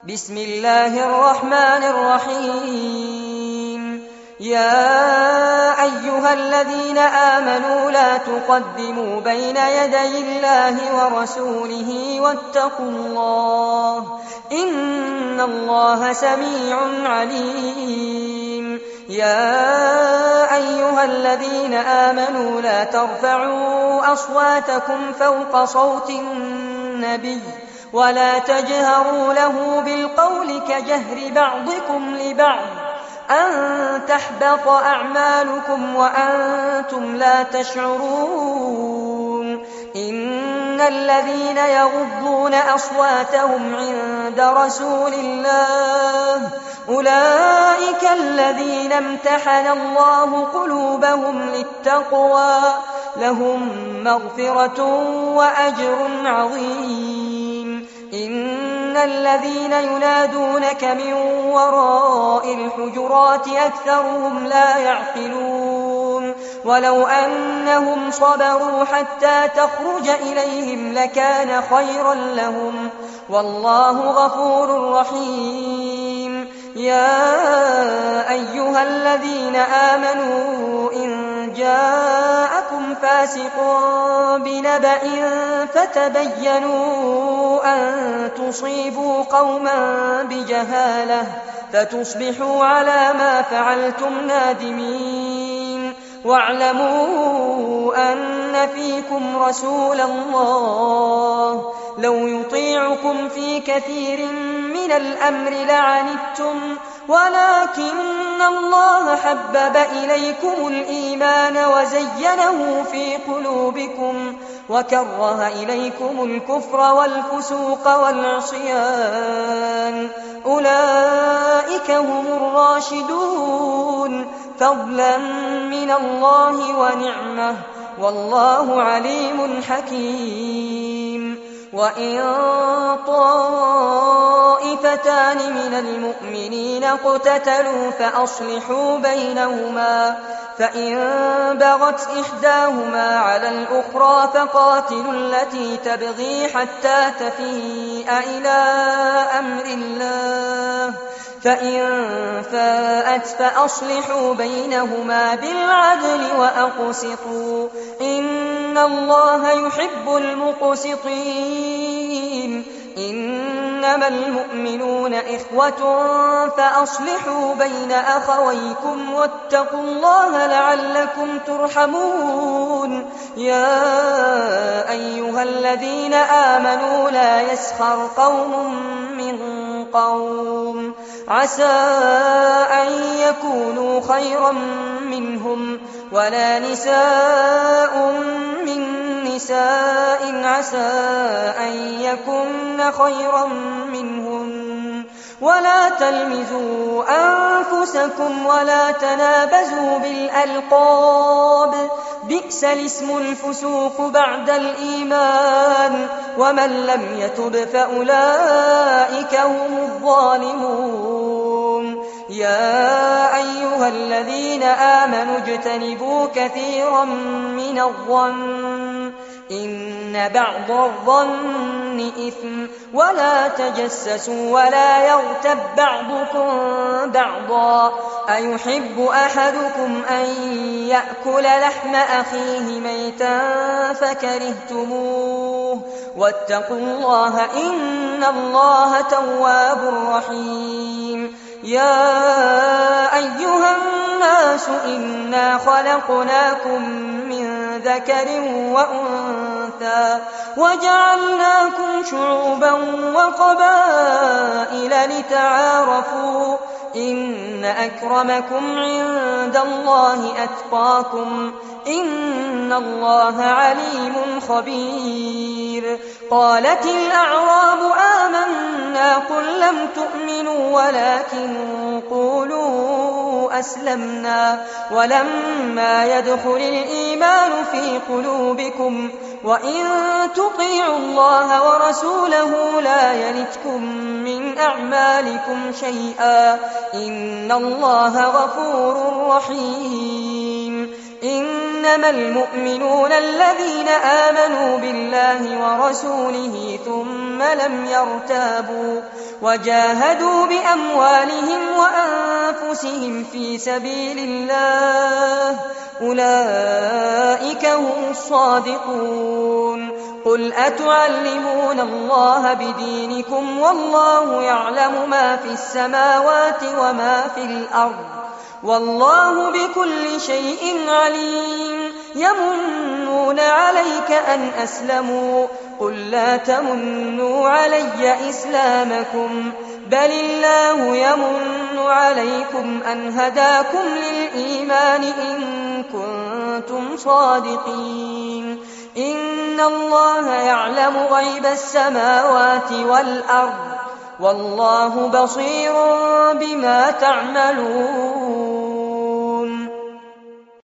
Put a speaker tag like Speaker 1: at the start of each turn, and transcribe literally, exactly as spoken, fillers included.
Speaker 1: بسم الله الرحمن الرحيم. يا أيها الذين آمنوا لا تقدموا بين يدي الله ورسوله واتقوا الله إن الله سميع عليم. يا أيها الذين آمنوا لا ترفعوا أصواتكم فوق صوت النبي ولا تجهروا له بالقول كجهر بعضكم لبعض أن تحبط أعمالكم وأنتم لا تشعرون. إن الذين يغضون أصواتهم عند رسول الله أولئك الذين امتحن الله قلوبهم للتقوى لهم مغفرة وأجر عظيم. إن الذين ينادونك من وراء الحجرات أكثرهم لا يعقلون ولو أنهم صبروا حتى تخرج إليهم لكان خيرا لهم والله غفور رحيم. يا أيها الذين آمنوا إن جاءكم فاسق بنبأ فتبينوا أن تصيبوا قوما بجهالة فتصبحوا على ما فعلتم نادمين. واعلموا أن فيكم رسول الله لو يطيعكم في كثير من الأمر لعنتم ولكن الله حبب إليكم الإيمان وزينه في قلوبكم وكره إليكم الكفر والفسوق والعصيان أولئك هم الراشدون فضلا من الله ونعمه والله عليم حكيم. وإن طائفتان من المؤمنين اقتتلوا فأصلحوا بينهما فإن بغت إحداهما على الأخرى فقاتلوا التي تبغي حتى تفيء إلى أمر الله فإن فاءت فأصلحوا بينهما بالعدل وأقسطوا إن الله يحب المقسطين. إنما المؤمنون إخوة فأصلحوا بين أخويكم واتقوا الله لعلكم ترحمون. يا أيها الذين آمنوا لا يسخر قوم من قوم عسى أن يكونوا خيرا منهم ولا نساء من نساء عسى أن يكن خيرا منهن ولا تلمزوا أنفسكم ولا تنابزوا بالألقاب بئس الاسم الفسوق بعد الإيمان ومن لم يتب فأولئك هم الظالمون. يا أيها الذين آمنوا اجتنبوا كثيرا من الظن إن بعض الظن إثم ولا تجسسوا ولا يغتب بعضكم بعضا أيحب أحدكم أن يأكل لحم أخيه ميتا فكرهتموه واتقوا الله إن الله تواب رحيم. يا أيها الناس إنا خلقناكم من ذكر وأنثى وجعلناكم شعوبا وقبائل لتعارفوا إن أكرمكم عند الله أتقاكم إن الله عليم خبير. قالت الأعراب آمنا قل لم تؤمنوا ولكن قولوا أسلمنا ولما يدخل الإيمان في قلوبكم وإن تطيعوا الله ورسوله لا يلتكم من أعمالكم شيئا إن الله غفور رحيم. إنما المؤمنون الذين آمنوا بالله ورسوله ثم لم يرتابوا وجاهدوا بأموالهم وأنفسهم في سبيل الله، أولئك هم الصادقون. قل أتعلمون الله بدينكم والله يعلم ما في السماوات وما في الأرض والله بكل شيء عليم. يمنون عليك أن أسلموا، قل لا تمنوا علي إسلامكم بل الله يمن عليكم أن هداكم للإيمان إن كنتم صادقين. إن الله يعلم غيب السماوات والأرض والله بصير بما تعملون.